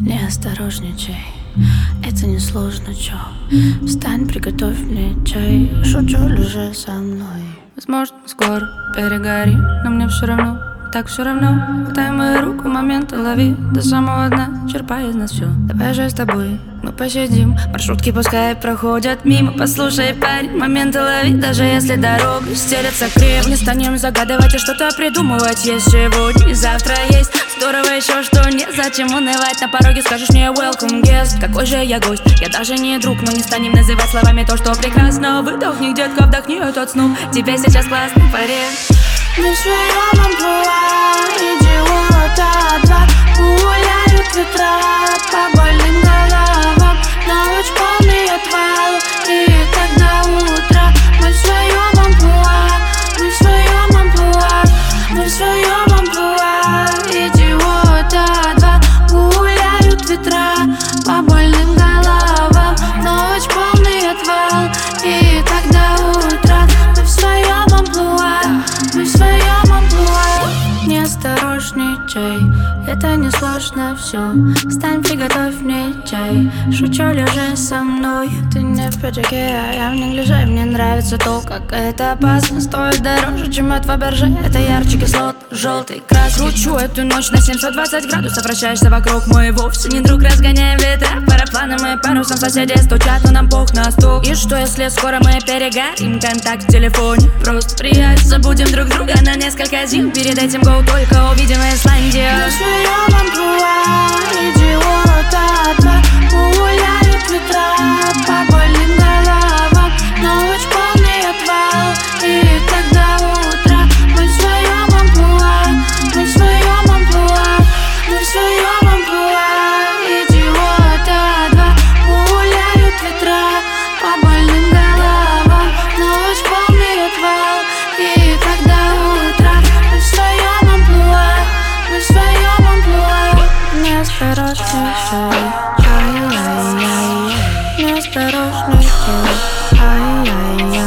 Не осторожничай, это несложно, чё. Встань, приготовь мне чай. Шучу, лежи со мной. Возможно, скоро перегори, но мне все равно, так все равно. Хватай мою руку, момент лови. До самого дна, черпай из нас все. Давай же с тобой мы посидим. Маршрутки пускай проходят мимо. Послушай, парень, моменты лови. Даже если дорога стелется криво. Не станем загадывать и что-то придумывать. Есть сегодня и завтра есть. Здорово еще, что нет, зачем унывать. На пороге скажешь мне welcome guest. Какой же я гость, я даже не друг. Но не станем называть словами то, что прекрасно. Выдохни, детка, вдохни этот снуп. Тебе сейчас классно, парень. Мы в своем амплуа, идиота два. Гуляют ветра по больным головам. Ночь полный отвал, и так до утра. Мы в своем амплуа, мы в своем амплуа, мы в своем амплуа, идиота два. Гуляют ветра по больным головам. Ночь полный отвал, и так до утра. Мы в своем амплуа, мы в своем амплуа. Не осторожничай, это не сложно все. Встань, приготовь мне чай. Шучу, лежи со мной. Ты не в пиджаке, а я в неглиже. Мне нравится то, как это опасно. Стоит дороже, чем от Фаберже. Это ярче кислот, желтый, красный. Кручу эту ночь на 720 градусов. Вращаешься вокруг, мы вовсе не друг. Разгоняем ветра, парапланом и парусом. Соседи стучат, но нам пух на стук. И что, если скоро мы перегорим? Контакт в телефоне, просто приятель. Забудем друг друга на несколько зим. Перед этим гоу только увидим Исландию. Мы в своем амплуа, идиота два. Гуляют ветра по больным головам. Ночь полный отвал, и так до утра. Мы в своем амплуа, мы в своем амплуа, мы в своем амплуа, идиота два. Гуляют ветра по больным головам. Ночь полный отвал, и так до утра. Мы в своем амплуа, мы в своем амплуа. Неосторожничай, ай-яй-яй. Неосторожничай, ай-яй-яй.